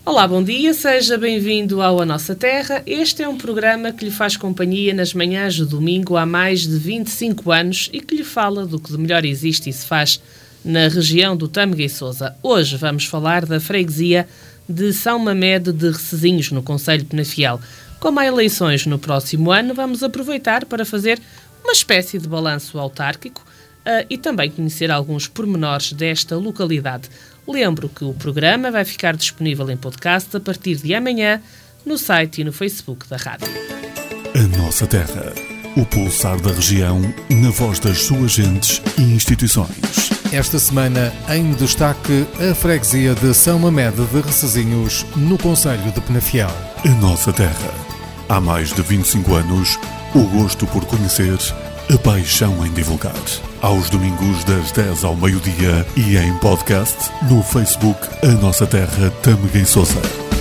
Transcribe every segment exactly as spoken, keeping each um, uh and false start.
Olá, bom dia, seja bem-vindo ao A Nossa Terra. Este é um programa que lhe faz companhia nas manhãs de domingo há mais de vinte e cinco anos e que lhe fala do que de melhor existe e se faz na região do Tâmega e Sousa. Hoje vamos falar da freguesia de São Mamede de Recesinhos, no concelho de Penafiel. Como há eleições no próximo ano, vamos aproveitar para fazer uma espécie de balanço autárquico uh, e também conhecer alguns pormenores desta localidade. Lembro que o programa vai ficar disponível em podcast a partir de amanhã no site e no Facebook da rádio. A Nossa Terra, o pulsar da região, na voz das suas gentes e instituições. Esta semana, em destaque, a freguesia de São Mamede de Recesinhos, no concelho de Penafiel. A Nossa Terra. Há mais de vinte e cinco anos, o gosto por conhecer, a paixão em divulgar. Aos domingos das dez ao meio-dia e em podcast no Facebook A Nossa Terra Tâmega e Sousa.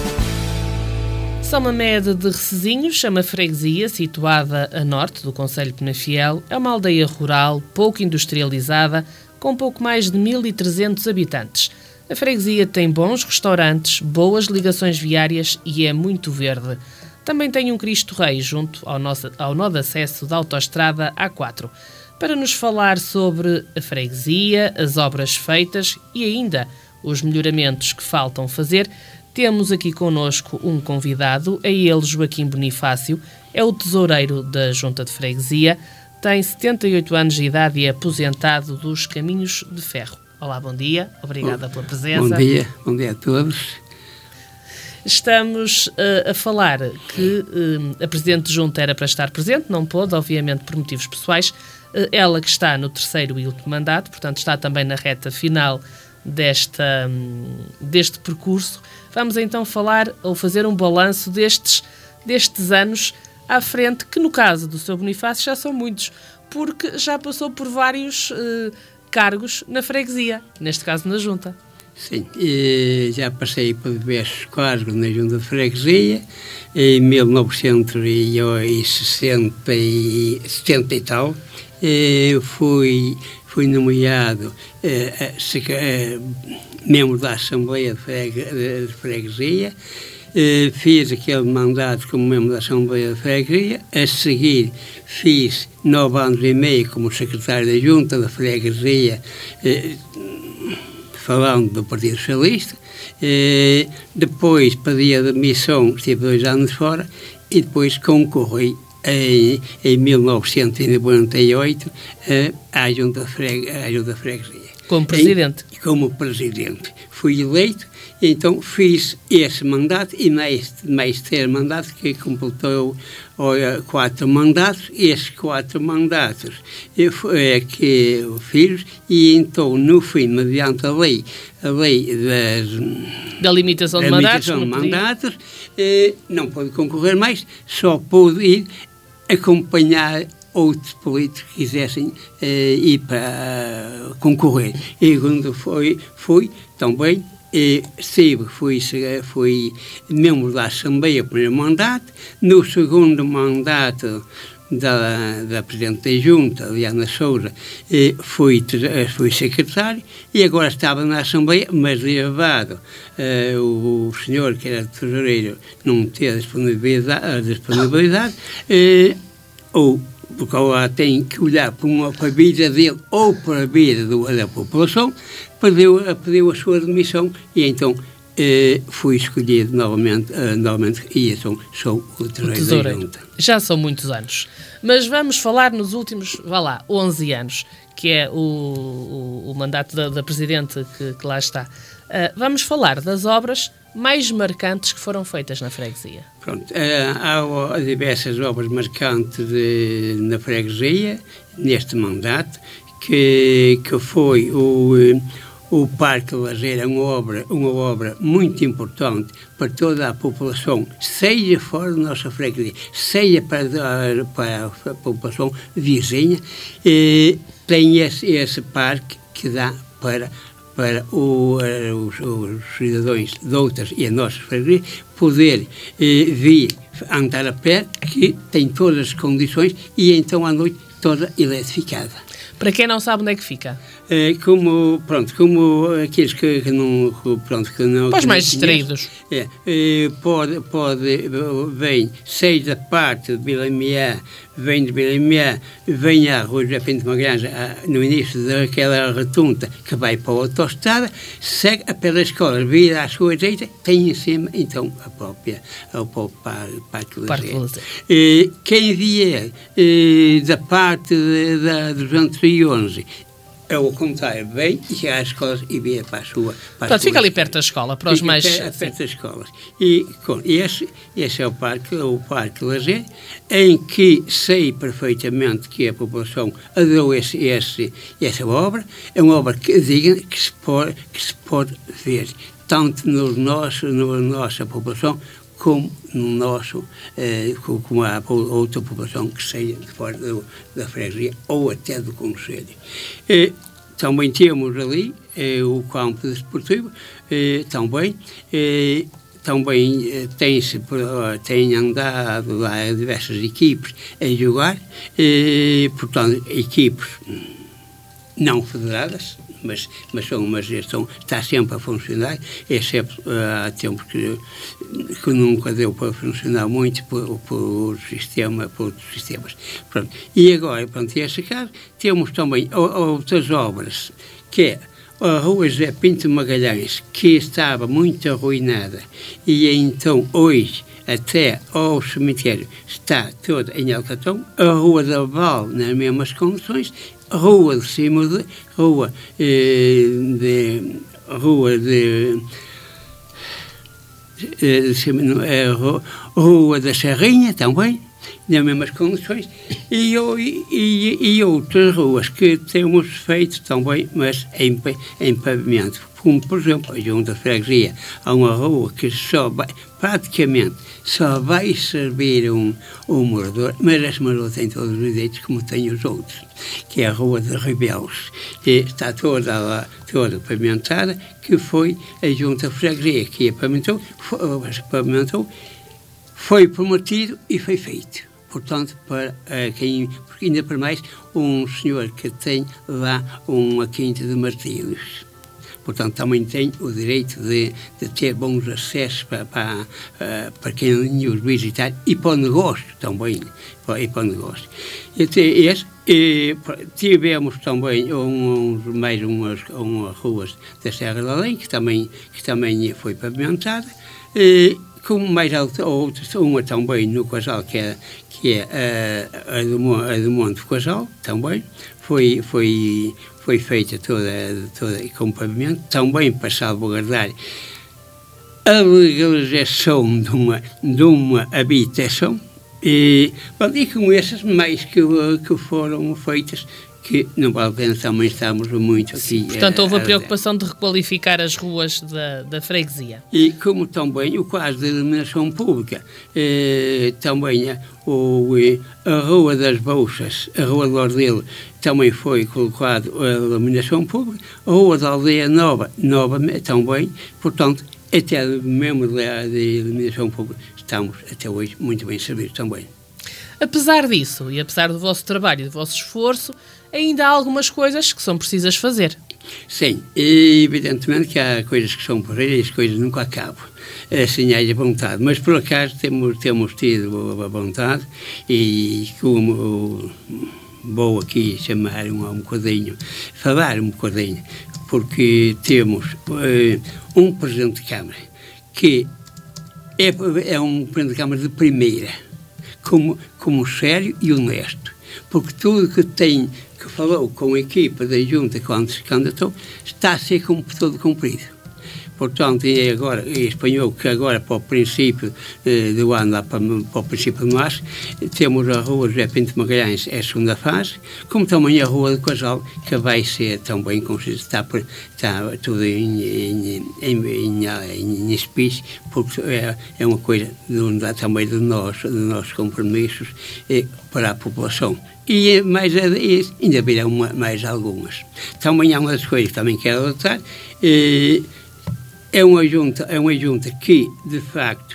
São Mamede de Recesinhos é uma freguesia situada a norte do concelho de Penafiel. É uma aldeia rural, pouco industrializada, com pouco mais de mil e trezentos habitantes. A freguesia tem bons restaurantes, boas ligações viárias e é muito verde. Também tem um Cristo Rei junto ao, nosso, ao nó de acesso da autoestrada A quatro. Para nos falar sobre a freguesia, as obras feitas e ainda os melhoramentos que faltam fazer, temos aqui connosco um convidado, é ele Joaquim Bonifácio, é o tesoureiro da Junta de Freguesia, tem setenta e oito anos de idade e é aposentado dos Caminhos de Ferro. Olá, bom dia, obrigada bom, pela presença. Bom dia, bom dia a todos. Estamos uh, a falar que uh, a Presidente de Junta era para estar presente, não pôde, obviamente por motivos pessoais. Uh, ela que está no terceiro e último mandato, portanto está também na reta final desta, um, deste percurso. Vamos então falar ou fazer um balanço destes, destes anos à frente, que no caso do seu Bonifácio já são muitos, porque já passou por vários uh, cargos na freguesia, neste caso na Junta. Sim, já passei por diversos cargos na Junta de Freguesia, em mil novecentos e sessenta e, setenta e tal, fui, fui nomeado eh, eh, membro da Assembleia de Freguesia, eh, fiz aquele mandato como membro da Assembleia de Freguesia, a seguir fiz nove anos e meio como secretário da Junta da Freguesia, eh, falando do Partido Socialista, eh, depois pedi a demissão, estive dois anos fora, e depois concorri em, em mil novecentos e noventa e oito eh, à Junta de Freguesia. Como Presidente? Em, como Presidente. Fui eleito, então fiz esse mandato e mais, mais ter mandato que completou olha, quatro mandatos. Esses quatro mandatos eu, é, que eu fiz e então no fim, mediante a lei, a lei das, da limitação de da mandatos, limitação de mandatos eh, não pôde concorrer mais, só pôde ir acompanhar outros políticos que quisessem eh, ir para uh, concorrer. E quando foi, fui também, eh, estive, fui, fui membro da Assembleia, primeiro mandato, no segundo mandato da, da Presidente da Junta, Diana Sousa, eh, fui, fui secretário e agora estava na Assembleia, mas levado eh, o, o senhor que era tesoureiro não ter disponibilidade, a disponibilidade eh, ou porque ela tem que olhar para, uma, para a vida dele ou para a vida do, da população, pediu, pediu a sua demissão e então eh, fui escolhido novamente, eh, novamente e então sou o tesoureiro da Junta. Já são muitos anos. Mas vamos falar nos últimos, vá lá, onze anos, que é o, o, o mandato da, da Presidente que, que lá está. Uh, vamos falar das obras mais marcantes que foram feitas na freguesia. Pronto, há diversas obras marcantes de, na freguesia, neste mandato, que, que foi o, o Parque Lazer, uma obra, uma obra muito importante para toda a população, seja fora da nossa freguesia, seja para, para a população vizinha, eh, tem esse, esse parque que dá para para o, os, os cidadãos de outras e a nossa freguesia poder eh, vir andar a pé, que tem todas as condições e então à noite toda eletrificada. Para quem não sabe onde é que fica? É, como, pronto, como aqueles que, que não, pronto, que não... Para os mais conhecem, distraídos. É, é, pode, pode, vem, seja da parte de Bilamiá, vem de Bilamiá, vem à Rua José Pinto Magalhães, no início daquela retunda que vai para a autoestrada, segue a pé da escola, vira à sua direita, tem em cima, então, a própria, o próprio Parque Lazer. É, quem vier é, da parte de, da, dos cento e onze, é o contrário, vem e chega às escolas e vira para a sua... Para Portanto, fica ali perto da escola, para os mais... Fica perto das escolas. E com, esse, esse é o parque, o Parque Lazer, em que sei perfeitamente que a população adorou esse, esse, essa obra. É uma obra que, digna, que, se pode, que se pode ver, tanto no nosso, na nossa população, como no nosso, eh, como a outra população que saia de fora do, da freguesia ou até do concelho. Eh, também temos ali eh, o campo desportivo, eh, também, eh, também eh, tem-se, tem andado lá diversas equipes a jogar, eh, portanto, equipes não federadas, mas, mas, são, mas são, está sempre a funcionar, exceto uh, há tempos que, que nunca deu para funcionar muito por, por, sistema, por outros sistemas. Pronto. E agora, pronto, neste caso, temos também outras obras, que é a Rua José Pinto Magalhães, que estava muito arruinada, e então hoje até ao cemitério está toda em alcatrão, a Rua da Val nas mesmas condições, Rua de cima de Rua eh, de Rua de, de, de é, Rua da Serrinha também, nas mesmas condições, e, e, e outras ruas que temos feito também, mas em, em pavimento, como por exemplo a Junta de Freguesia, há uma rua que só vai, praticamente só vai servir um, um morador, mas esse morador tem todos os direitos como tem os outros, que é a Rua de Ribelos, e está toda lá, toda pavimentada, que foi a Junta de Freguesia que a pavimentou, foi, pavimentou, foi prometido e foi feito. Portanto, para uh, quem, porque ainda por mais, um senhor que tem lá uma quinta de martírios. Portanto, também tem o direito de, de ter bons acessos para, para, uh, para quem os visitar e para o negócio também. Para, e para o negócio. E, esse, e, tivemos também uns, mais umas, umas ruas da Serra da Além, que também, que também foi pavimentada. E, como mais outras, uma também no Casal, que é, que é a, a, do, a do Monte do Casal, também, foi, foi, foi feita toda, toda com pavimento, também para salvaguardar a legalização de uma, de uma habitação, e, e com essas mais que, que foram feitas, que não vale a pena também estarmos muito aqui. Portanto, houve a preocupação de requalificar as ruas da, da freguesia. E como também o caso da iluminação pública, eh, também o, a Rua das Bolsas, a Rua do Ordelo, também foi colocado a iluminação pública, a Rua da Aldeia Nova, nova também, portanto, até mesmo da iluminação pública, estamos até hoje muito bem servidos também. Apesar disso, e apesar do vosso trabalho e do vosso esforço, ainda há algumas coisas que são precisas fazer. Sim, e evidentemente que há coisas que são por aí e as coisas nunca acabam. Assim, há a vontade. Mas, por acaso, temos, temos tido a vontade e como vou aqui chamar um, um bocadinho, falar um bocadinho, porque temos uh, um Presidente de Câmara que é, é um Presidente de Câmara de primeira, como, como sério e honesto, porque tudo que tem, que falou com a equipa da Junta quando se candidatou, está a ser como, todo cumprido. Portanto, e agora, e espanhol, que agora para o princípio eh, do ano, lá para, para o princípio de março, temos a Rua José Pinto Magalhães, é a segunda fase, como também a Rua do Casal, que vai ser também, está, está tudo em, em, em, em, em espécie, porque é, é uma coisa do, também dos nossos do nosso compromissos eh, para a população. E mais, ainda virão mais algumas. Também há uma das coisas que também quero adotar, eh, É uma junta, é uma junta que, de facto,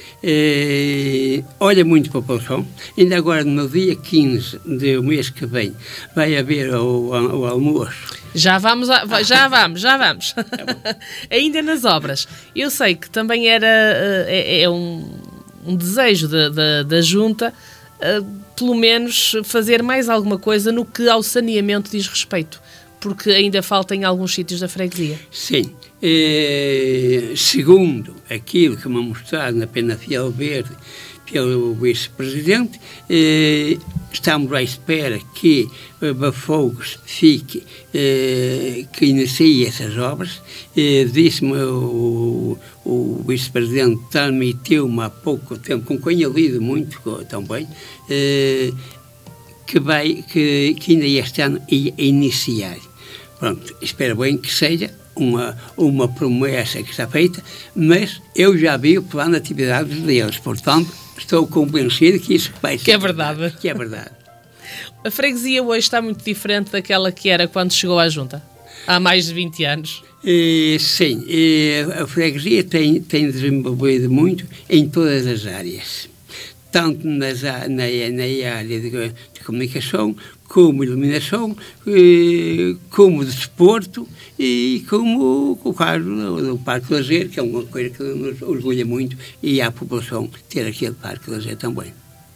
eh, olha muito para a população. Ainda agora, no dia quinze do mês que vem, vai haver o, o, o almoço. Já vamos, a, já vamos, já vamos. Ainda nas obras. Eu sei que também era é, é um, um desejo da, da, da Junta, uh, pelo menos fazer mais alguma coisa no que ao saneamento diz respeito, porque ainda falta em alguns sítios da freguesia. Sim. Eh, segundo aquilo que me mostraram na Penafiel Verde pelo vice-presidente, eh, estamos à espera que Bafogos fique, eh, que inicie essas obras. Eh, Disse-me o, o vice-presidente, transmitiu-me há pouco tempo, com quem eu lido muito também, eh, que, vai, que, que ainda este ano ia iniciar. Pronto, espero bem que seja uma, uma promessa que está feita, mas eu já vi o plano de atividades deles, portanto, estou convencido que isso vai ser. Que é verdade. Que é verdade. A freguesia hoje está muito diferente daquela que era quando chegou à Junta, há mais de vinte anos. E, sim, e a freguesia tem, tem desenvolvido muito em todas as áreas, tanto nas, na, na área de, de comunicação, como iluminação, eh, como desporto e como o caso do Parque de Lazer, que é uma coisa que nos orgulha muito, e à população ter aquele Parque de Lazer também.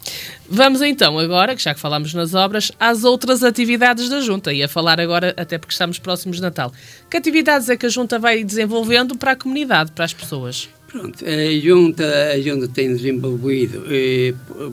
Vamos então agora, que já que falámos nas obras, às outras atividades da Junta. E a falar agora, até porque estamos próximos de Natal. Que atividades é que a Junta vai desenvolvendo para a comunidade, para as pessoas? Pronto, a Junta, a Junta tem desenvolvido, eh,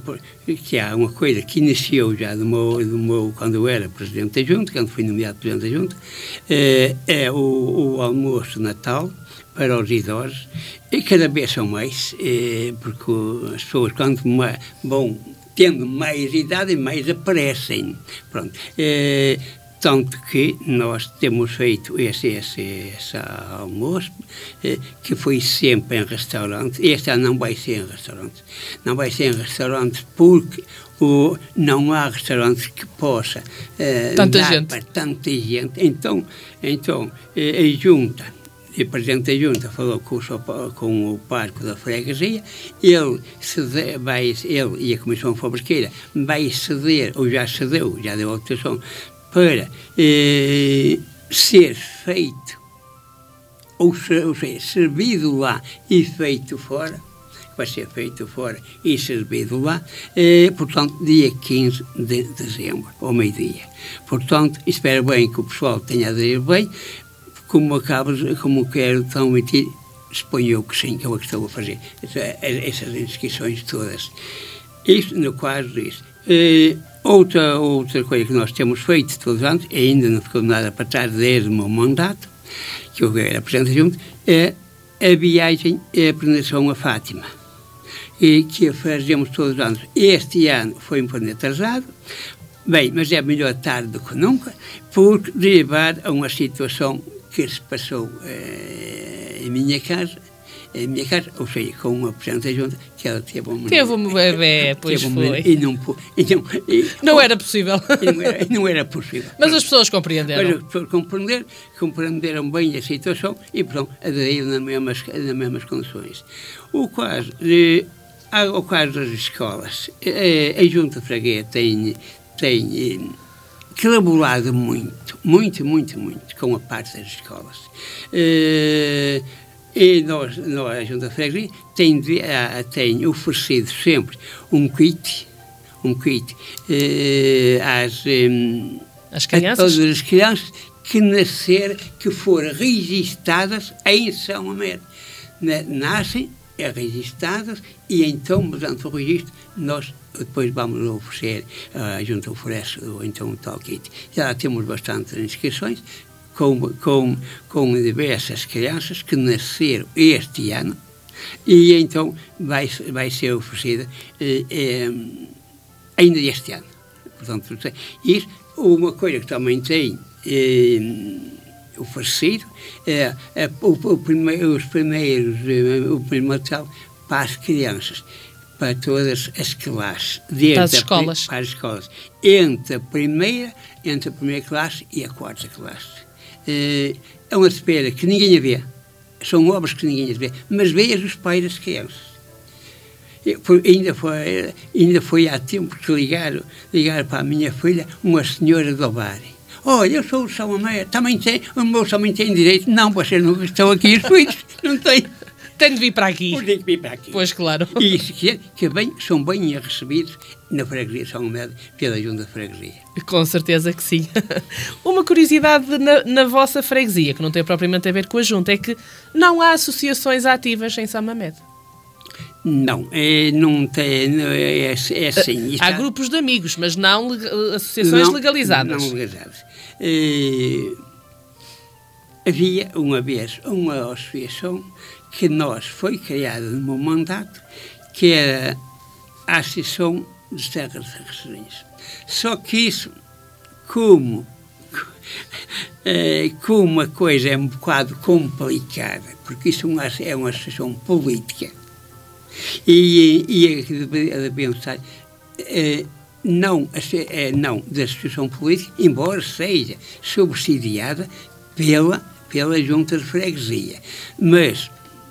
que há uma coisa que iniciou já do meu, do meu, quando eu era Presidente da Junta, quando fui nomeado Presidente da Junta, eh, é o, o almoço de Natal para os idosos, e cada vez são mais, eh, porque as pessoas, quando mais, vão tendo mais idade, mais aparecem. Pronto. Eh, Tanto que nós temos feito esse, esse, esse almoço, eh, que foi sempre em restaurantes. Este ano não vai ser em restaurantes. Não vai ser em restaurantes porque o, não há restaurantes que possa eh, tanta dar gente. para tanta gente. Então, então eh, a Junta, o Presidente da Junta falou com o, com o Parque da Freguesia, ele, cede, vai, ele e a Comissão Fabriqueira vai ceder, ou já cedeu, já deu autorização, para eh, ser feito, ou, ou seja, servido lá e feito fora, vai ser feito fora e servido lá, eh, portanto, dia quinze de dezembro, ao meio-dia. Portanto, espero bem que o pessoal tenha aderido bem, como acabo, como quero transmitir, exponho que sim, que é o que estou a fazer, essas inscrições todas. Isto no caso disso. Eh, outra, outra coisa que nós temos feito todos os anos, e ainda não ficou nada para trás desde o meu mandato, que eu era Presidente junto, é a viagem e a peregrinação a Fátima, e que fazemos todos os anos. Este ano foi um pouco atrasado, bem, mas é melhor tarde do que nunca, porque levar a uma situação que se passou eh, em minha casa, em minha casa, ou seja, com uma Presidente da Junta, que ela teve um Teve um bebê, pois um foi. E não, e não, e, não era possível. E não, era, não era possível. Mas pronto. As pessoas compreenderam. Mas as pessoas compreenderam, compreenderam bem a situação e, pronto, aderiram nas mesmas, nas mesmas condições. O caso, de, o caso das escolas, a, a Junta Freguesia tem, tem colaborado muito, muito, muito, muito com a parte das escolas. E, E nós, nós, a Junta de Freguesia, tem, tem oferecido sempre um kit, um kit eh, às, eh, as crianças? a todas as crianças que nascer, que forem registadas em São Mamede. Nascem, é registadas, e então, mediante o registro, nós depois vamos oferecer, a Junta oferece então um tal kit. Já temos bastantes inscrições, Com, com, com diversas crianças que nasceram este ano, e então vai, vai ser oferecida eh, eh, ainda este ano. Portanto, isso, uma coisa que também tem eh, oferecido é, é o, o primeiro, os primeiros, o primeiro material para as crianças, para todas as classes, para as escolas. A, para as escolas, entre a primeira, entre a primeira classe e a quarta classe. É uma despesa que ninguém a vê, são obras que ninguém a vê, mas vê os pais das crianças. ainda, foi, ainda foi há tempo que ligaram, ligaram para a minha filha uma senhora do bar. Olha, eu sou o São Amé, também tem, o meu também tem direito. Não, vocês não estão aqui, os filhos, não têm. Tenho de vir para aqui. Tem de vir para aqui. Pois, claro. E isso que, é, que bem, são bem recebidos na freguesia de São Amé pela Junta de Freguesia. Com certeza que sim. Uma curiosidade na, na vossa freguesia, que não tem propriamente a ver com a Junta, é que não há associações ativas em São Mamede. Não, é, não tem, é, é assim. Há grupos de amigos, mas não associações não, legalizadas. Não legalizadas. É, havia uma vez uma associação que nós foi criada no meu mandato, que era a Associação dos Terras de Recesões. Só que isso, como, é, como a coisa é um bocado complicada, porque isso é uma associação política, e, e é de pensar, é, não, é, não da associação política, embora seja subsidiada pela, pela Junta de Freguesia. Mas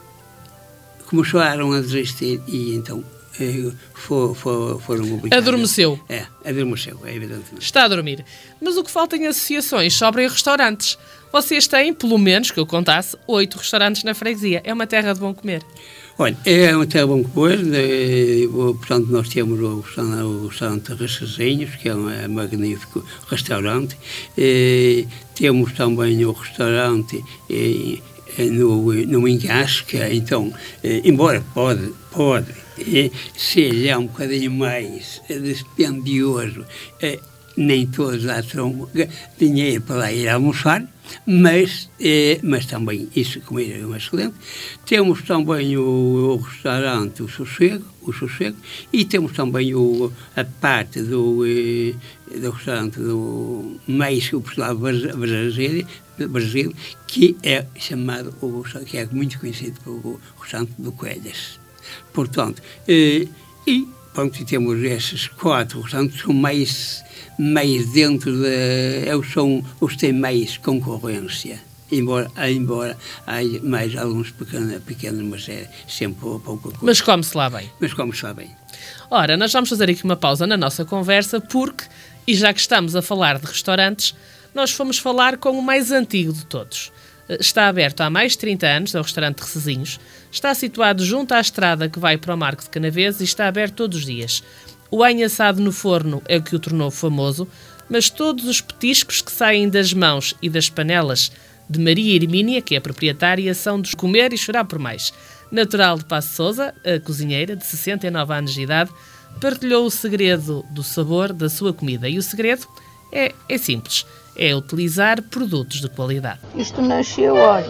começaram a desistir e então eh, for, for, foram obrigados. Adormeceu. É, adormeceu, é evidentemente. Está a dormir. Mas o que falta em associações sobre restaurantes. Vocês têm, pelo menos, que eu contasse, oito restaurantes na freguesia. É uma terra de bom comer. Olha, é uma terra de bom comer. De, portanto, nós temos o restaurante, o restaurante Recezinhos, que é um é magnífico restaurante. Eh, temos também o restaurante eh, no, no Engasque, então, eh, embora pode, pode eh, seja um bocadinho mais eh, dispendioso, eh, nem todos lá terão dinheiro para lá ir almoçar, mas, eh, mas também isso comer é um excelente. Temos também o, o restaurante, o Sossego, o Sossego, e temos também o, a parte do, eh, do restaurante do México Popular Brasil, Brasil, que é chamado, o, que é muito conhecido pelo restaurante do Coelhas. Portanto, eh, e pronto, temos esses quatro restaurantes que são mais, mais dentro de, eles são os que têm mais concorrência, embora, embora haja mais alguns pequenos, pequenos, mas é sempre pouca coisa. Mas come-se lá bem. Mas come-se lá bem. Ora, nós vamos fazer aqui uma pausa na nossa conversa porque, e já que estamos a falar de restaurantes, nós fomos falar com o mais antigo de todos. Está aberto há mais de trinta anos, é o restaurante Recezinhos. Está situado junto à estrada que vai para o Marco de Canaveses e está aberto todos os dias. O anho assado no forno é o que o tornou famoso, mas todos os petiscos que saem das mãos e das panelas de Maria Hermínia, que é a proprietária, são de comer e chorar por mais. Natural de Paço de Sousa, a cozinheira, de sessenta e nove anos de idade, partilhou o segredo do sabor da sua comida. E o segredo é, é simples. É utilizar produtos de qualidade. Isto nasceu, olha,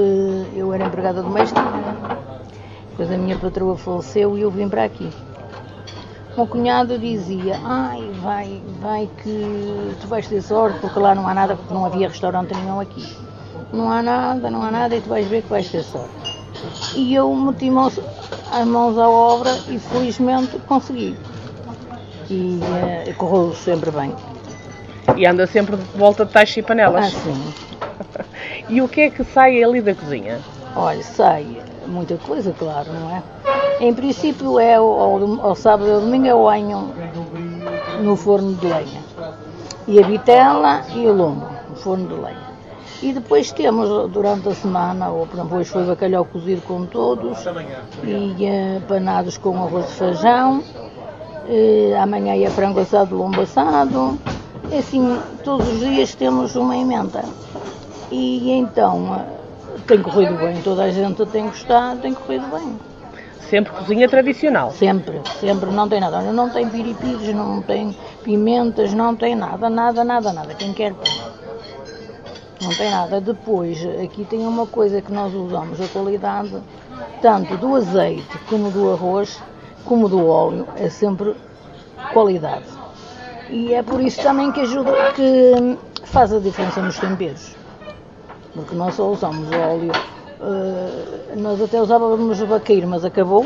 eu era empregada doméstica, depois a minha patroa faleceu e eu vim para aqui. O meu cunhado dizia, ai, vai, vai que tu vais ter sorte, porque lá não há nada, porque não havia restaurante nenhum aqui. Não há nada, não há nada e tu vais ver que vais ter sorte. E eu meti as mãos à obra e felizmente consegui. E uh, correu sempre bem. E anda sempre de volta de tachos e panelas. Ah, sim. E o que é que sai ali da cozinha? Olha, sai muita coisa, claro, não é? Em princípio, é ao, ao sábado e ao domingo é o anho no forno de lenha. E a vitela e o lombo, no forno de lenha. E depois temos, durante a semana, ou por exemplo, hoje foi bacalhau cozido com todos, e uh, panados com arroz de feijão, uh, amanhã é frango assado, lombo assado. Assim, todos os dias temos uma emenda. E então, tem corrido bem, toda a gente tem gostado, tem corrido bem. Sempre cozinha tradicional? Sempre, sempre, não tem nada. Não tem piripires, não tem pimentas, não tem nada, nada, nada, nada. Quem quer põe. Não tem nada. Depois, aqui tem uma coisa que nós usamos, a qualidade, tanto do azeite, como do arroz, como do óleo, é sempre qualidade. E é por isso também que ajuda, que faz a diferença nos temperos. Porque nós só usamos óleo, uh, nós até usávamos o vaqueiro, mas acabou.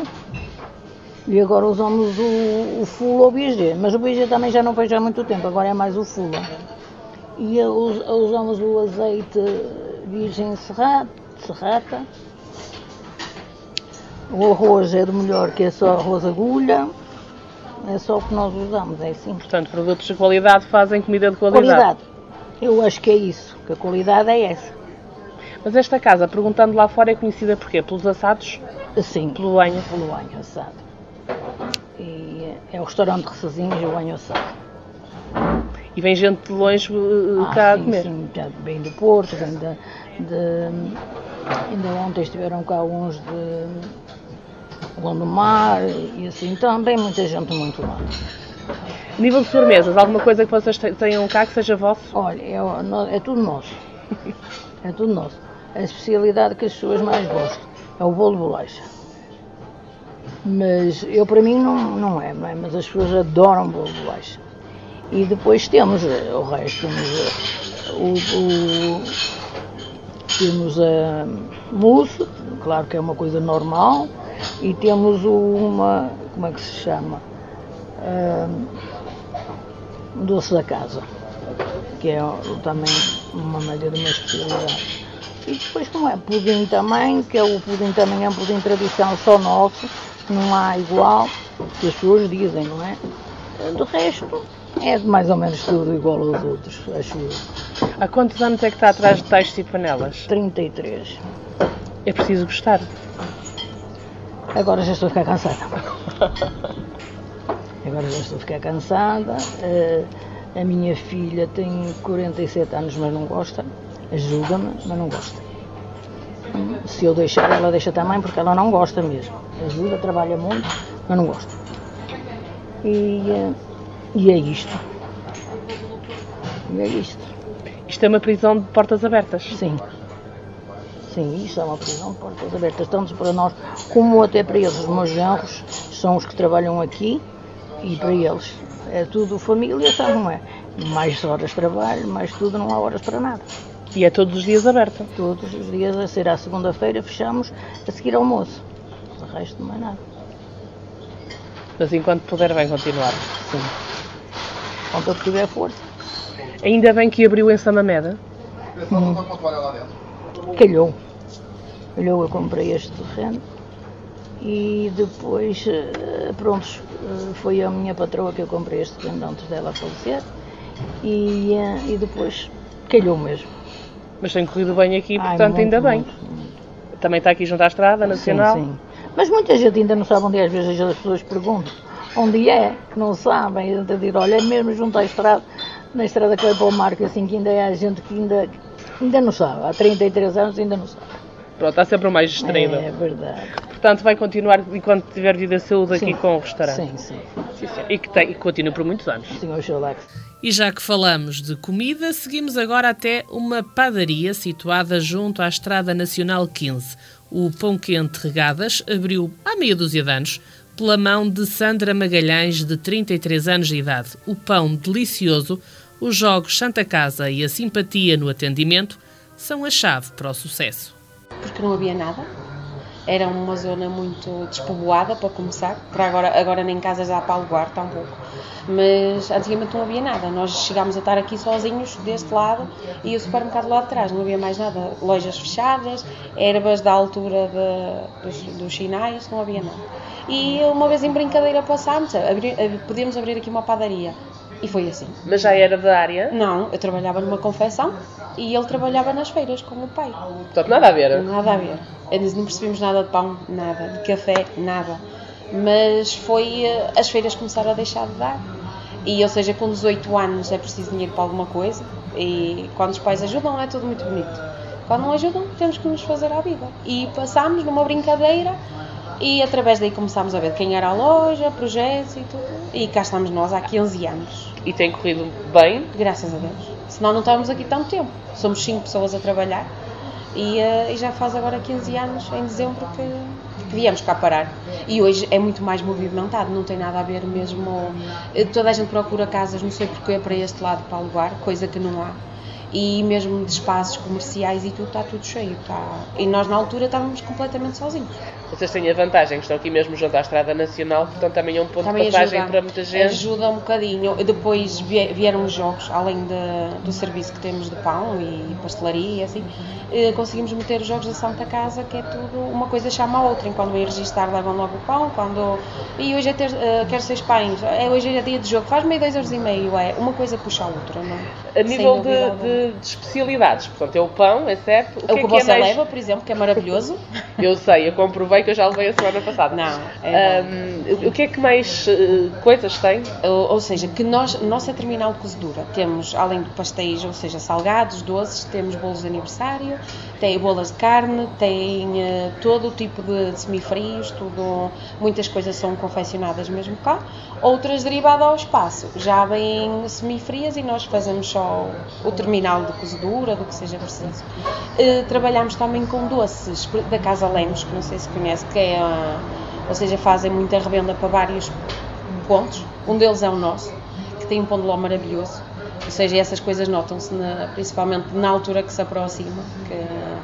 E agora usamos o, o full ou o B G, mas o B G também já não vejo há muito tempo, agora é mais o full. E usamos o azeite virgem serrata, serrata O arroz é do melhor, que é só arroz agulha, é só o que nós usamos, é assim. Portanto, produtos de qualidade fazem comida de qualidade. Qualidade, eu acho que é isso, que a qualidade é essa. Mas esta casa, perguntando lá fora, é conhecida por quê? Pelos assados? Sim, pelo banho? Pelo banho assado. E é o restaurante Recezinhos e o banho assado. E vem gente de longe uh, ah, cá sim, a comer? Sim, vem do Porto, vem de, de... Ainda ontem estiveram cá uns de Gondomar e assim, também muita gente muito lá. Nível de sobremesas, alguma coisa que vocês tenham cá que seja vosso? Olha, é, é tudo nosso. É tudo nosso. A especialidade que as pessoas mais gostam é o bolo de bolacha. Mas eu, para mim, não, não é, não é, mas as pessoas adoram bolo de bolacha. E depois temos o resto, temos o, o temos a mousse, claro que é uma coisa normal, e temos uma, como é que se chama? Um doce da casa, que é também uma maneira de uma especialidade. E depois como é? Pudim também, que é o pudim também é um pudim tradicional só nosso, não há igual, que as pessoas dizem, não é? Do resto, é mais ou menos tudo igual aos outros, acho eu. Há quantos anos é que está atrás de tachos e panelas? trinta e três. É preciso gostar? Agora já estou a ficar cansada. Agora já estou a ficar cansada. A minha filha tem quarenta e sete anos, mas não gosta. Ajuda-me, mas não gosta. Se eu deixar, ela deixa também, porque ela não gosta mesmo. Ajuda, trabalha muito, mas não gosta. E, e é isto. E é isto. Isto é uma prisão de portas abertas? Sim. Sim, isto é uma prisão de portas abertas, tanto para nós como até para eles. Os meus genros são os que trabalham aqui e para eles é tudo família, sabe como é? Mais horas de trabalho, mais tudo, não há horas para nada. E é todos os dias aberto? Todos os dias, a ser à segunda-feira, fechamos a seguir ao almoço. O resto não é nada. Mas enquanto puder, vai continuar? Sim. Enquanto eu tiver força. Ainda bem que abriu em Samameda? Hum. Calhou. Calhou, eu comprei este terreno e depois, pronto, foi a minha patroa que eu comprei este terreno antes dela falecer e, e depois calhou mesmo. Mas tem corrido bem aqui, Ai, portanto, muito, ainda bem. Muito, muito. Também está aqui junto à Estrada Nacional? Sim, sim. Mas muita gente ainda não sabe onde é, às vezes as pessoas perguntam onde é, que não sabem, a gente diz, olha, é mesmo junto à estrada, na estrada que vai para o mar, que assim que ainda é a gente que ainda, ainda não sabe, há trinta e três anos ainda não sabe. Pronto, está sempre o mais distraído. É verdade. Portanto, vai continuar, enquanto tiver vida e saúde, aqui Sim. com o restaurante? Sim, sim. sim, sim. E que tem, e continua por muitos anos? Sim, oxalá. E já que falamos de comida, seguimos agora até uma padaria situada junto à Estrada Nacional quinze. O Pão Quente Regadas abriu há meia dúzia de anos, pela mão de Sandra Magalhães, de trinta e três anos de idade. O pão delicioso, os jogos Santa Casa e a simpatia no atendimento são a chave para o sucesso. Porque não havia nada, era uma zona muito despovoada para começar, para agora, agora nem casas dá para alugar, está um pouco, mas antigamente não havia nada, nós chegámos a estar aqui sozinhos deste lado e o supermercado lá de trás, não havia mais nada, lojas fechadas, ervas da altura de, dos, dos sinais, não havia nada. E uma vez em brincadeira passámos, abrir, podíamos abrir aqui uma padaria. E foi assim. Mas já era da área? Não, eu trabalhava numa confecção e ele trabalhava nas feiras com o pai. Portanto, nada a ver? Nada a ver. Não percebemos nada de pão, nada. De café, nada. Mas foi... As feiras começaram a deixar de dar. E, ou seja, com dezoito anos é preciso dinheiro para alguma coisa. E quando os pais ajudam é tudo muito bonito. Quando não ajudam, temos que nos fazer à vida. E passámos numa brincadeira... E através daí começámos a ver quem era a loja, projetos e tudo. E cá estamos nós há quinze anos. E tem corrido bem? Graças a Deus. Senão não estávamos aqui tanto tempo. Somos cinco pessoas a trabalhar. E, uh, e já faz agora quinze anos, em dezembro, que, que viemos cá parar. E hoje é muito mais movimentado, não tem nada a ver mesmo... Toda a gente procura casas, não sei porquê, para este lado para alugar, coisa que não há. E mesmo de espaços comerciais e tudo, está tudo cheio. Está... E nós na altura estávamos completamente sozinhos. Vocês têm a vantagem que estão aqui mesmo junto à Estrada Nacional, portanto também é um ponto também de passagem ajuda, para muita gente. Ajuda um bocadinho. Depois vieram os jogos, além de, do serviço que temos de pão e pastelaria e assim, conseguimos meter os jogos da Santa Casa, que é tudo, uma coisa chama a outra. Quando vêm registrar levam logo o pão, quando... E hoje é ter, uh, quero seis pães, é, hoje é dia de jogo, faz meio dois horas e meio, é uma coisa puxa a outra, não é? A nível de, de, de especialidades, portanto é o pão, é certo? O, o que, que, é que você é mais... leva, por exemplo, que é maravilhoso. Eu sei, eu comprovei que eu já levei a semana passada. Não, é um, o que é que mais uh, coisas tem? Ou, ou seja, que nós, nossa terminal de cozedura, temos, além de pastéis, ou seja, salgados, doces, temos bolos de aniversário, tem bolas de carne, tem uh, todo o tipo de, de semifrios, tudo, muitas coisas são confeccionadas mesmo cá, outras derivadas ao espaço, já vêm semifrias e nós fazemos só o terminal de cozedura, do que seja preciso. Uh, trabalhamos também com doces da Casa Lemos, que não sei se conhece, que é, uh, ou seja, fazem muita revenda para vários pontos, um deles é o nosso, que tem um pão de ló maravilhoso, ou seja, essas coisas notam-se na, principalmente na altura que se aproxima, que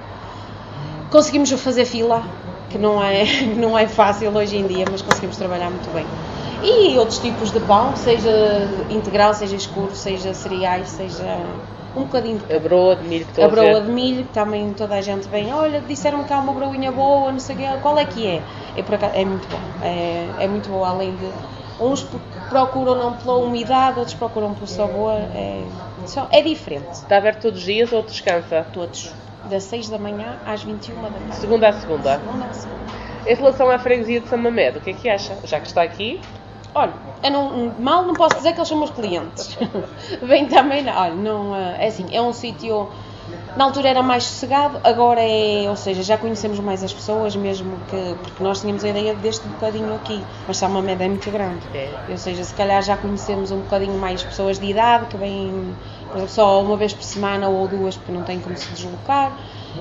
conseguimos fazer fila, que não é, não é fácil hoje em dia, mas conseguimos trabalhar muito bem. E outros tipos de pão, seja integral, seja escuro, seja cereais, seja um bocadinho de... A broa de milho que estou a ver. A broa de milho, que também toda a gente vem, olha, disseram que há uma broinha boa, não sei o quê, qual é que é? É, por acaso, é muito bom, é, é muito bom, além de... Uns procuram não pela umidade, outros procuram pelo sabor, é, só, é diferente. Está aberto todos os dias ou descansa? Todos, das seis da manhã às vinte e uma da tarde. Segunda a segunda? Segunda a segunda. Em relação à freguesia de São Mamede, o que é que acha? Já que está aqui... Olha, eu não, mal não posso dizer que eles são meus clientes. Vem também, não, olha, não, é assim, é um sítio, na altura era mais sossegado, agora é, ou seja, já conhecemos mais as pessoas, mesmo que, porque nós tínhamos a ideia deste bocadinho aqui, mas São Mamede é muito grande, é. Ou seja, se calhar já conhecemos um bocadinho mais pessoas de idade, que vêm, por exemplo, só uma vez por semana ou duas, porque não têm como se deslocar.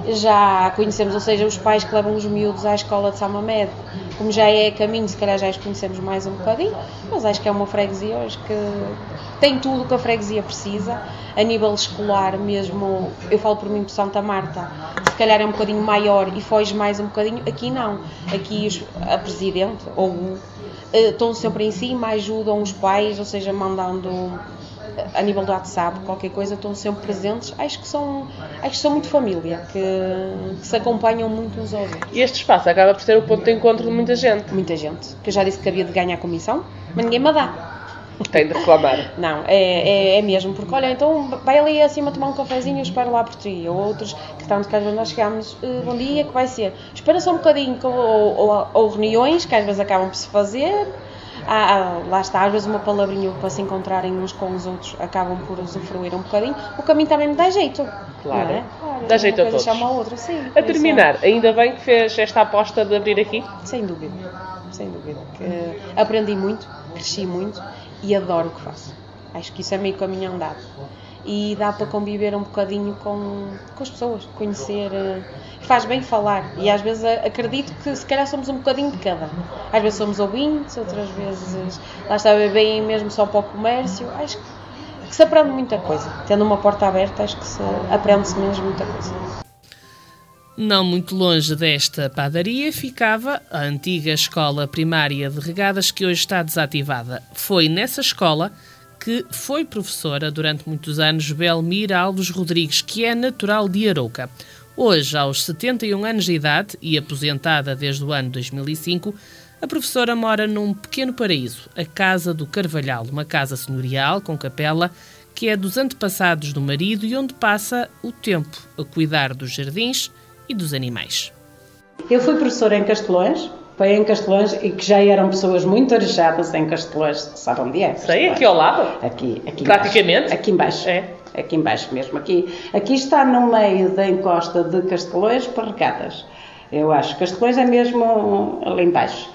Já conhecemos, ou seja, os pais que levam os miúdos à escola de São Mamede, como já é caminho, se calhar já os conhecemos mais um bocadinho, mas acho que é uma freguesia hoje que tem tudo o que a freguesia precisa, a nível escolar mesmo, eu falo por mim por Santa Marta, se calhar é um bocadinho maior e foge mais um bocadinho, aqui não, aqui os, a presidente ou o, estão sempre em cima, ajudam os pais, ou seja, mandando... a nível do WhatsApp, qualquer coisa, estão sempre presentes, acho que são, acho que são muito família, que, que se acompanham muito uns aos outros. E este espaço acaba por ser o ponto de encontro de muita gente? Muita gente, que eu já disse que havia de ganhar comissão, mas ninguém me dá. Tem de reclamar. Não, é, é, é mesmo, porque olha, então vai ali acima tomar um cafezinho e eu espero lá por ti, ou outros que estão de casa quando nós chegamos, uh, bom dia, que vai ser? Espera só um bocadinho, ou, ou, ou reuniões, que às vezes acabam por se fazer. Ah, lá está, às vezes uma palavrinha para se encontrarem uns com os outros acabam por usufruir um bocadinho. O caminho também me dá jeito. Claro, não é? Claro, dá jeito a todos. Chama a outra, sim. A terminar, é... ainda bem que fez esta aposta de abrir aqui? Sem dúvida, sem dúvida. Que aprendi muito, cresci muito e adoro o que faço. Acho que isso é meio caminho andado. E dá para conviver um bocadinho com, com as pessoas, conhecer, faz bem falar, e às vezes acredito que se calhar somos um bocadinho de cada, às vezes somos ouvintes, outras vezes lá está bem mesmo só para o comércio, acho que, que se aprende muita coisa, tendo uma porta aberta acho que se aprende-se mesmo muita coisa. Não muito longe desta padaria ficava a antiga escola primária de Regadas, que hoje está desativada. Foi nessa escola que foi professora durante muitos anos Belmira Alves Rodrigues, que é natural de Arouca. Hoje, aos setenta e um anos de idade e aposentada desde o ano dois mil e cinco, a professora mora num pequeno paraíso, a Casa do Carvalhal, uma casa senhorial com capela que é dos antepassados do marido e onde passa o tempo a cuidar dos jardins e dos animais. Eu fui professora em Castelões, foi em Castelões, e que já eram pessoas muito arejadas em Castelões, sabe onde é? Sei, aqui ao lado? Aqui, aqui praticamente? Embaixo, aqui embaixo, é. Aqui embaixo mesmo, aqui, aqui está no meio da encosta de Castelões para Regadas, eu acho que Castelões é mesmo ali embaixo.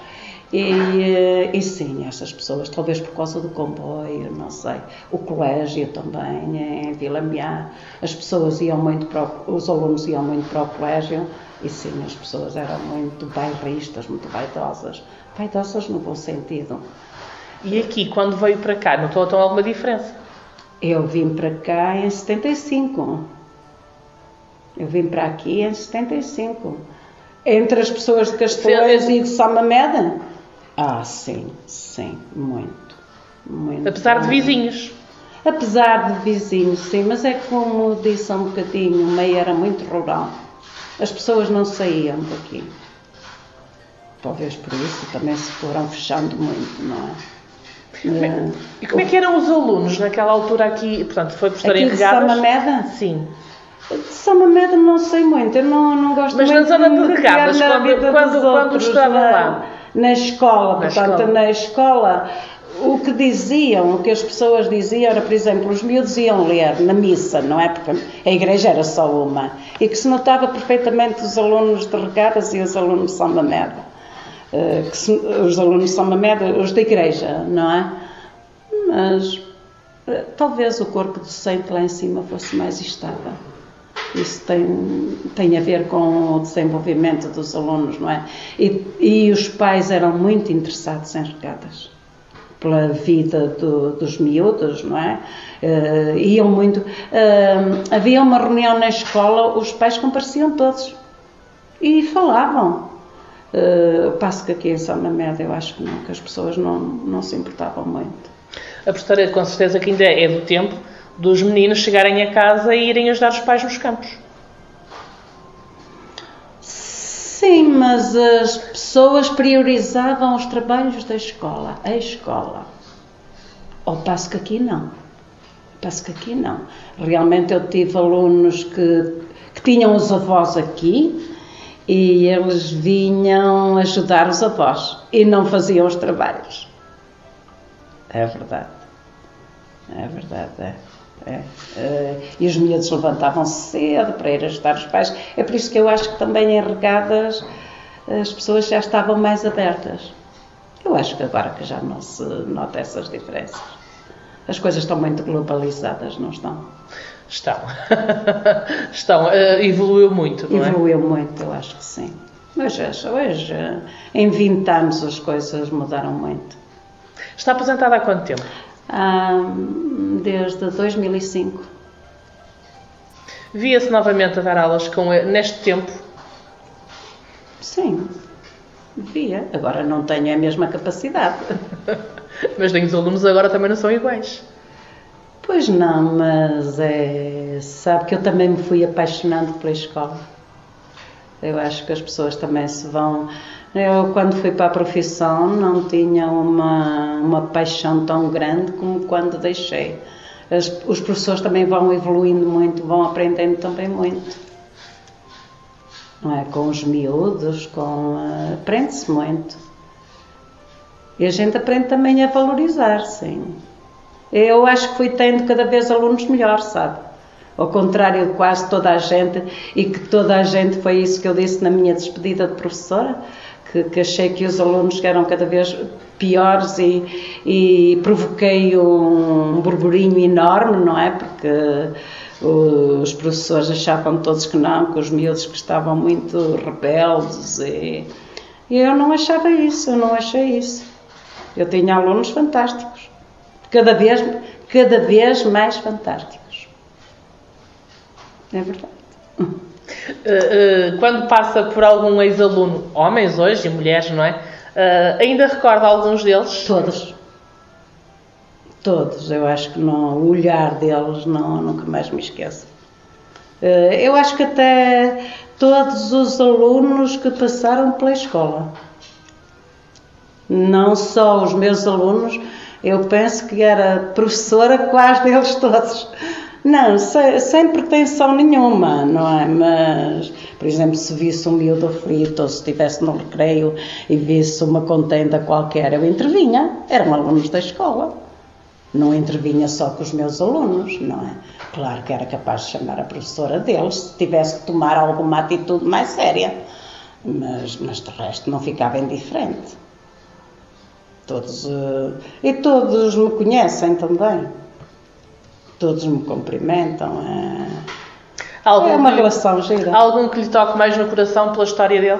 E, e sim, essas pessoas, talvez por causa do comboio, não sei, o colégio também, em Vila Meá, as pessoas iam muito para o, os alunos iam muito para o colégio, e sim, as pessoas eram muito bairristas, muito vaidosas, vaidosas no bom sentido. E aqui, quando veio para cá, notou então alguma diferença? Eu vim para cá em setenta e cinco, eu vim para aqui em setenta e cinco. Entre as pessoas de Castelões e de São Mamede? Ah, sim, sim, muito, muito. Apesar de vizinhos? Apesar de vizinhos, sim, mas é como disse há um bocadinho, o meio era muito rural. As pessoas não saíam daqui. Talvez por isso também se foram fechando muito, não é? É. E como é que eram os alunos naquela altura aqui? Portanto, foi por estarem regadas? Aqui de São Mamede? Sim. De São Mamede não sei muito, eu não, não gosto mas muito na zona de de regadas, na quando, vida quando, dos quando outros, estavam na, lá? Na escola, Na portanto, escola. na escola, o que diziam, o que as pessoas diziam era, por exemplo, os miúdos iam ler na missa, não é? Porque a igreja era só uma. E que se notava perfeitamente os alunos de regadas e os alunos de São Mamede. Uh, que se, os alunos de São Mamede, os da igreja, não é? Mas uh, talvez o corpo docente lá em cima fosse mais estável. Isso tem, tem a ver com o desenvolvimento dos alunos, não é? E, e os pais eram muito interessados em regatas, pela vida do, dos miúdos, não é? Uh, iam muito... Uh, havia uma reunião na escola, os pais compareciam todos e falavam. Uh, passo que aqui em São Mamede eu acho que não, que as pessoas não, não se importavam muito. A professora com certeza que ainda é do tempo dos meninos chegarem a casa e irem ajudar os pais nos campos. Sim, mas as pessoas priorizavam os trabalhos da escola, a escola. Ao passo que aqui não. Ao passo que aqui não. Realmente eu tive alunos que, que tinham os avós aqui e eles vinham ajudar os avós e não faziam os trabalhos. É verdade. É verdade, é. É, é, e os miúdos levantavam-se cedo para ir ajudar os pais. É por isso que eu acho que também em regadas as pessoas já estavam mais abertas. Eu acho que agora que já não se nota essas diferenças. As coisas estão muito globalizadas, não estão? Estão. Estão. Uh, evoluiu muito, não é? Evoluiu muito, eu acho que sim. Mas hoje, hoje, em vinte anos, as coisas mudaram muito. Está aposentada há quanto tempo? Ah, desde dois mil e cinco. Via-se novamente a dar aulas com, neste tempo? Sim, via. Agora não tenho a mesma capacidade. Mas nem os alunos agora também não são iguais. Pois não, mas é... sabe que eu também me fui apaixonando pela escola. Eu acho que as pessoas também se vão... Eu, quando fui para a profissão, não tinha uma, uma paixão tão grande como quando deixei. As, os professores também vão evoluindo muito, vão aprendendo também muito. Não é? Com os miúdos, com, uh, aprende-se muito. E a gente aprende também a valorizar, sim. Eu acho que fui tendo cada vez alunos melhores, sabe? Ao contrário de quase toda a gente, e que toda a gente, foi isso que eu disse na minha despedida de professora, que, que achei que os alunos eram cada vez piores e, e provoquei um burburinho enorme, não é? Porque os professores achavam todos que não, que os miúdos que estavam muito rebeldes e, e eu não achava isso, eu não achei isso. Eu tinha alunos fantásticos, cada vez, cada vez mais fantásticos. É verdade. Quando passa por algum ex-aluno, homens hoje e mulheres, não é? Ainda recorda alguns deles? Todos. Todos. Eu acho que não, o olhar deles não, nunca mais me esqueço. Eu acho que até todos os alunos que passaram pela escola. Não só os meus alunos, eu penso que era professora quase deles todos. Não, sem, sem pretensão nenhuma, não é? Mas, por exemplo, se visse um miúdo aflito ou se estivesse no recreio e visse uma contenda qualquer, eu intervinha. Eram alunos da escola. Não intervinha só com os meus alunos, não é? Claro que era capaz de chamar a professora deles se tivesse que tomar alguma atitude mais séria. Mas, mas de resto não ficava indiferente. Todos, uh, e todos me conhecem também. Todos me cumprimentam. É, algum é uma que, relação gira. Algum que lhe toque mais no coração pela história dele?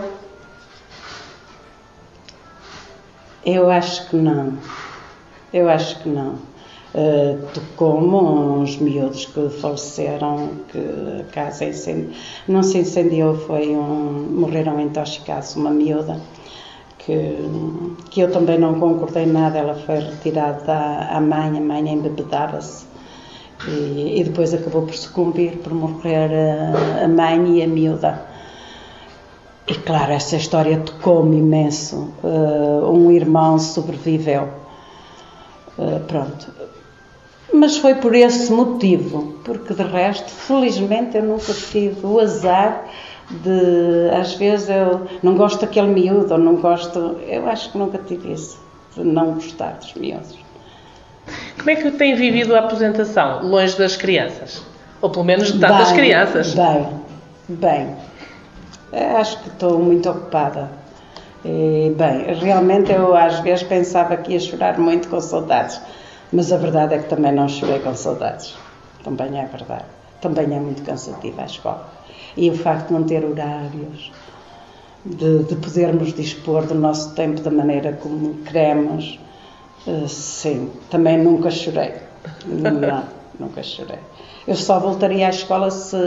Eu acho que não. Eu acho que não. Uh, tocou-me uns miúdos que faleceram, que a casa incendi... não se incendiou, foi um... morreram intoxicados, uma miúda, que, que eu também não concordei nada, ela foi retirada à, à mãe, a mãe embebedava-se, e, e depois acabou por sucumbir, por morrer a, a mãe e a miúda. E claro, essa história tocou-me imenso. Uh, um irmão sobreviveu. Uh, pronto. Mas foi por esse motivo, porque de resto, felizmente, eu nunca tive o azar de, às vezes, eu não gosto daquele miúdo, ou não gosto, eu acho que nunca tive isso, de não gostar dos miúdos. Como é que tem vivido a aposentação, longe das crianças? Ou pelo menos de tantas bem, crianças? Bem, bem. Acho que estou muito ocupada. E, bem, realmente eu às vezes pensava que ia chorar muito com saudades, mas a verdade é que também não chorei com saudades. Também é verdade. Também é muito cansativa a escola. E o facto de não ter horários, de, de podermos dispor do nosso tempo da maneira como queremos, uh, sim, também nunca chorei. Não, nunca chorei. Eu só voltaria à escola se,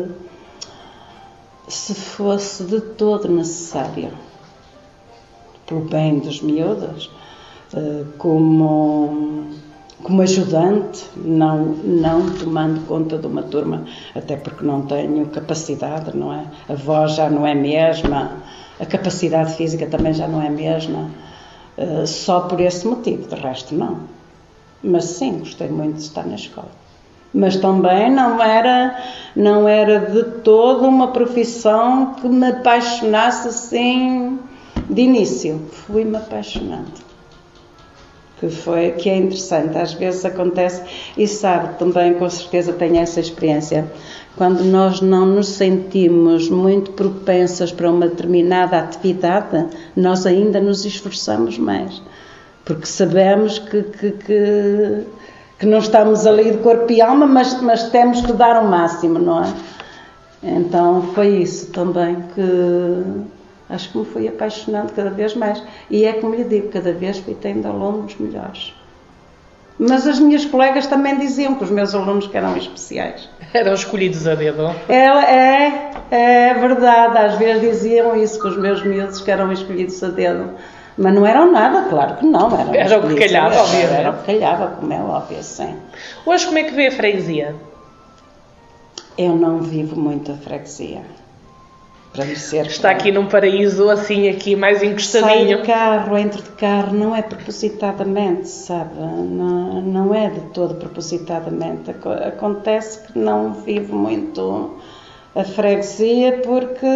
se fosse de todo necessário. Pelo bem dos miúdos, uh, como... como ajudante, não, não tomando conta de uma turma, até porque não tenho capacidade, não é? A voz já não é mesma, a capacidade física também já não é mesma, uh, só por esse motivo, de resto não. Mas sim, gostei muito de estar na escola. Mas também não era, não era de todo uma profissão que me apaixonasse assim de início. Fui-me apaixonando. Que, foi, que é interessante, às vezes acontece, e sabe, também com certeza tem essa experiência, quando nós não nos sentimos muito propensas para uma determinada atividade, nós ainda nos esforçamos mais, porque sabemos que, que, que, que não estamos ali de corpo e alma, mas, mas temos que dar o máximo, não é? Então foi isso também que... acho que me fui apaixonando cada vez mais. E é como lhe digo, cada vez fui tendo alunos melhores. Mas as minhas colegas também diziam que os meus alunos que eram especiais. Eram escolhidos a dedo. É, é, é verdade, às vezes diziam isso, que os meus miúdos que eram escolhidos a dedo. Mas não eram nada, claro que não. Eram era o que calhava, obviamente. Era o que calhava, como é óbvio, sim. Hoje como é que vê a freguesia? Eu não vivo muito a freguesia. Está aqui num paraíso assim, aqui mais encostadinho. Sai de carro, entro de carro, não é propositadamente, sabe? Não, não é de todo propositadamente. Acontece que não vivo muito a freguesia porque...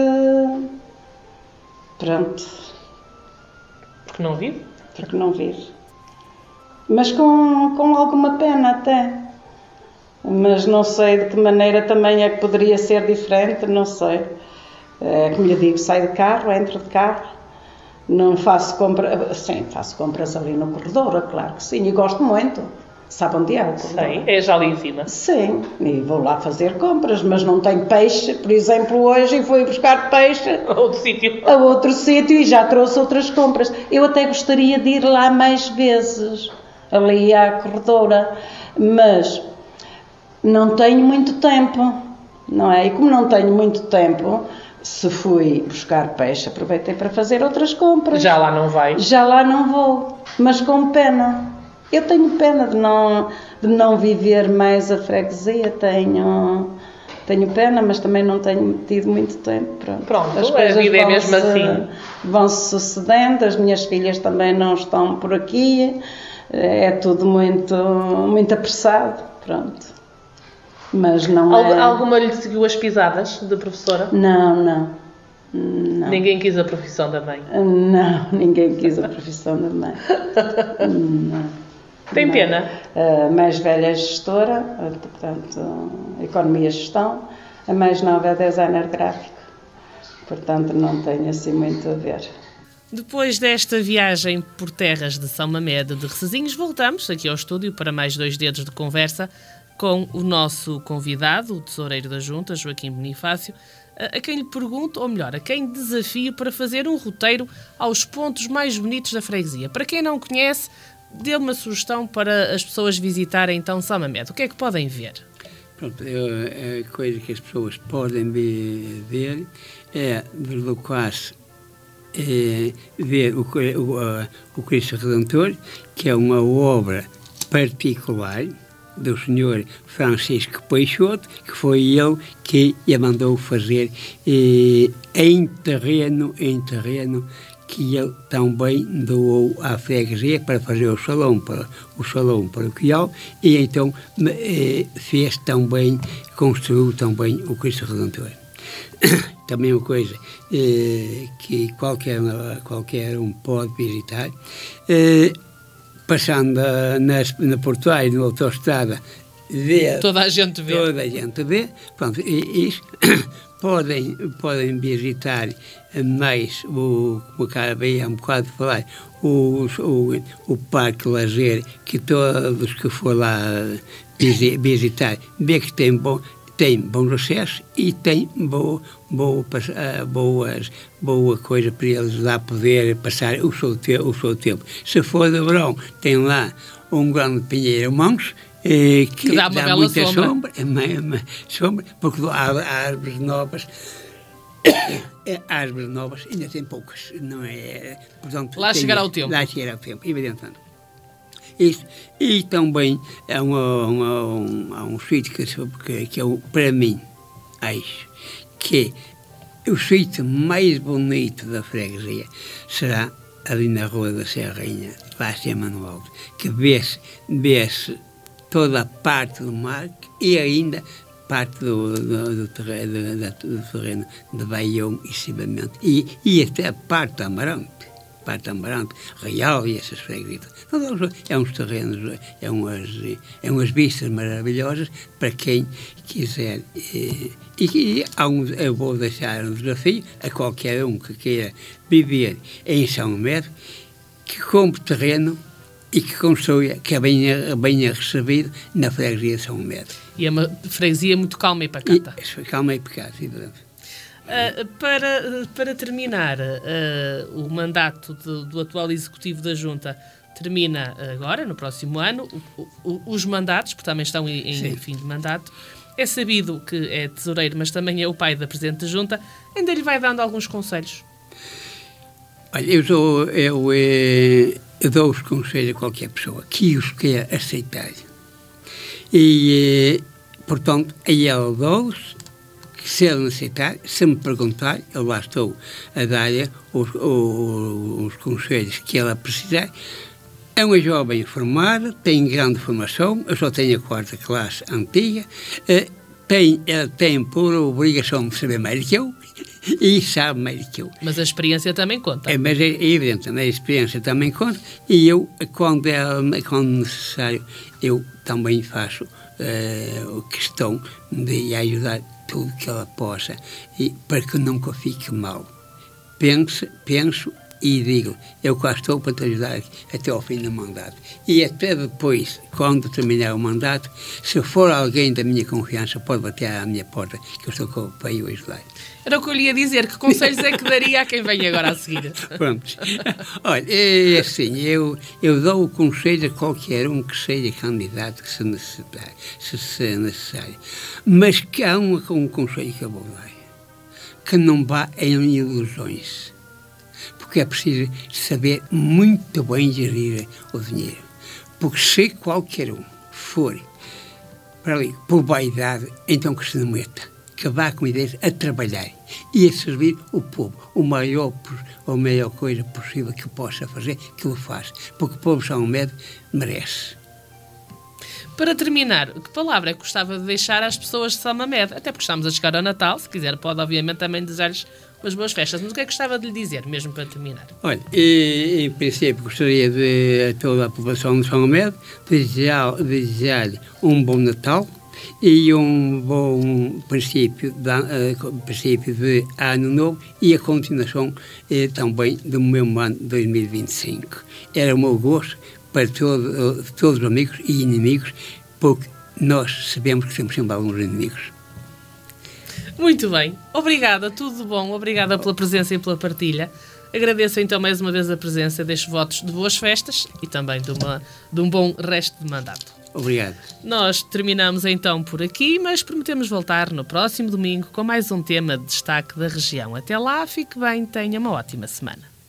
pronto. Porque não vive? Porque não vive. Mas com, com alguma pena até. Mas não sei de que maneira também é que poderia ser diferente, não sei. É, como lhe digo, saio de carro, entro de carro, não faço compras, sim, faço compras ali no corredor, claro que sim, e gosto muito, sabe onde é o corredor? Sim, é já ali em cima. Sim, e vou lá fazer compras, mas não tenho peixe, por exemplo, hoje fui buscar peixe a outro sítio, a outro sítio e já trouxe outras compras. Eu até gostaria de ir lá mais vezes, ali à corredora, mas não tenho muito tempo, não é? E como não tenho muito tempo... se fui buscar peixe, aproveitei para fazer outras compras. Já lá não vai? Já lá não vou, mas com pena. Eu tenho pena de não, de não viver mais a freguesia, tenho, tenho pena, mas também não tenho tido muito tempo. Pronto, Pronto as coisas a vida é mesmo assim. Vão-se sucedendo, as minhas filhas também não estão por aqui, é tudo muito, muito apressado, pronto. Mas não é... Alguma lhe seguiu as pisadas de professora? Não, não, não. Ninguém quis a profissão da mãe? Não, ninguém quis a profissão da mãe. Não. Tem não. pena? A mais velha é gestora, portanto, economia e gestão. A mais nova é designer gráfico. Portanto, não tem assim muito a ver. Depois desta viagem por terras de São Mamede de Recesinhos, voltamos aqui ao estúdio para mais dois dedos de conversa com o nosso convidado, o tesoureiro da Junta, Joaquim Bonifácio, a quem lhe pergunto, ou melhor, a quem desafio para fazer um roteiro aos pontos mais bonitos da freguesia. Para quem não conhece, dê uma sugestão para as pessoas visitarem então São Mamede. O que é que podem ver? Pronto, a coisa que as pessoas podem ver é deslocar-se, é, ver o, o, o Cristo Redentor, que é uma obra particular do senhor Francisco Peixoto, que foi ele que a mandou fazer eh, em terreno, em terreno que ele também doou à freguesia para fazer o salão, para, o salão paroquial, e então eh, fez também, construiu também o Cristo Redentor. Também uma coisa eh, que qualquer, qualquer um pode visitar, eh, passando na, na portuária, na autoestrada, vê, toda a gente vê. Toda a gente vê. Pronto, e, isso, podem, podem visitar mais, o, como acabei há um bocado de falar, o, o, o Parque Lazer, que todos que for lá visitar, vê que tem bom, tem bons acessos e tem boa, boa, boas, boa coisa para eles lá poder passar o seu, te, o seu tempo. Se for de verão, tem lá um grande pinheiro Mãos, eh, que, que dá, uma dá muita sombra, sombra, é uma, uma sombra, porque há, há árvores novas, há árvores novas, ainda tem poucas, não é? Portanto, lá tem, chegará o tempo. Lá chegará o tempo, evidentemente. Isso. E também é uma, uma, um, há um sítio que, que, que é, para mim, acho que o sítio mais bonito da freguesia será ali na Rua da Serrinha, lá acima no alto, que vê-se, vê-se toda a parte do mar e ainda parte do, do, do, terreno, do, do terreno de Baião e Cibamento, e, e até a parte do Amarante. Parte Amarante, Real e essas freguesias. É uns terrenos, é umas, é umas vistas maravilhosas para quem quiser. E, e há um, eu vou deixar um desafio a qualquer um que queira viver em São Mamede, que compre terreno e que construa, que venha, venha recebido na freguesia de São Mamede. E é uma freguesia muito calma e pacata. E, calma e pacata, sim, verdade. Uh, para, para terminar, uh, o mandato de, do atual Executivo da Junta termina agora, no próximo ano. O, o, os mandatos, porque também estão em, em fim de mandato, é sabido que é tesoureiro, mas também é o pai da Presidente da Junta. Ainda lhe vai dando alguns conselhos? Olha, eu, sou, eu, eu dou os conselhos a qualquer pessoa que os queira aceitar. E, portanto, a ela dou-os. Se ele necessitar, se me perguntar, eu lá estou a dar-lhe os, os, os conselhos que ela precisar. É uma jovem formada, tem grande formação, eu só tenho a quarta classe antiga, tem, ela tem por obrigação de saber mais do que eu e sabe mais do que eu. Mas a experiência também conta. É, mas é evidente, a experiência também conta, e eu, quando, é, quando necessário, eu também faço uh, questão de ajudar tudo que ela possa, e para que nunca fique mal. Penso, penso e digo, eu cá estou para te ajudar até ao fim do mandato. E até depois, quando terminar o mandato, se for alguém da minha confiança, pode bater à minha porta, que eu estou para o ajudar. Era o que eu lhe ia dizer, que conselhos é que daria a quem vem agora a seguir? Pronto. Olha, é assim, eu, eu dou o conselho a qualquer um que seja candidato, que se necessitar, se, se é necessário. Mas que há um, um conselho que eu vou dar, que não vá em ilusões, porque é preciso saber muito bem gerir o dinheiro. Porque se qualquer um for para ali por vaidade, então que se não meta, que vá com ideias a trabalhar e a servir o povo, o maior, a maior coisa possível que possa fazer, que o faz, porque o povo de São Mamede merece. Para terminar, que palavra é que gostava de deixar às pessoas de São Mamede? Até porque estamos a chegar ao Natal, se quiser pode obviamente também desejar-lhes umas boas festas, mas o que é que gostava de lhe dizer, mesmo para terminar? Olha, em princípio gostaria de a toda a população de São Mamede desejar-lhe desejar um bom Natal e um bom princípio de, uh, princípio de ano novo e a continuação eh, também do meu ano dois mil e vinte e cinco. Era o meu gosto para todo, uh, todos os amigos e inimigos, porque nós sabemos que temos sempre alguns inimigos. Muito bem. Obrigada, tudo bom. Obrigada pela presença e pela partilha. Agradeço então mais uma vez a presença destes votos de boas festas e também de, uma, de um bom resto de mandato. Obrigado. Nós terminamos então por aqui, mas prometemos voltar no próximo domingo com mais um tema de destaque da região. Até lá, fique bem, tenha uma ótima semana.